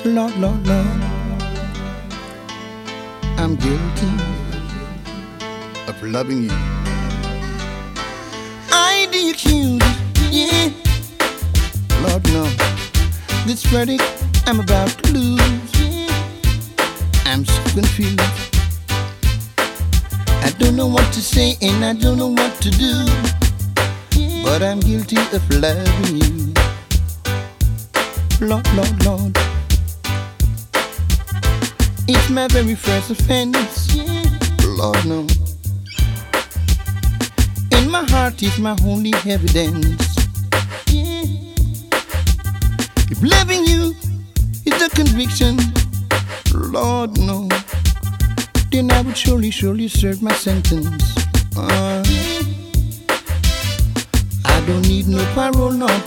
Lord, Lord, Lord, I'm guilty of loving you. I the accused, yeah. Lord, no, this verdict I'm about to lose. I'm so confused. I don't know what to say and I don't know what to do, but I'm guilty of loving you. Lord, Lord, Lord, it's my very first offense. Lord, no, in my heart is my only evidence. If loving you is a conviction, Lord, no, then I would surely, surely serve my sentence. I don't need no parole, no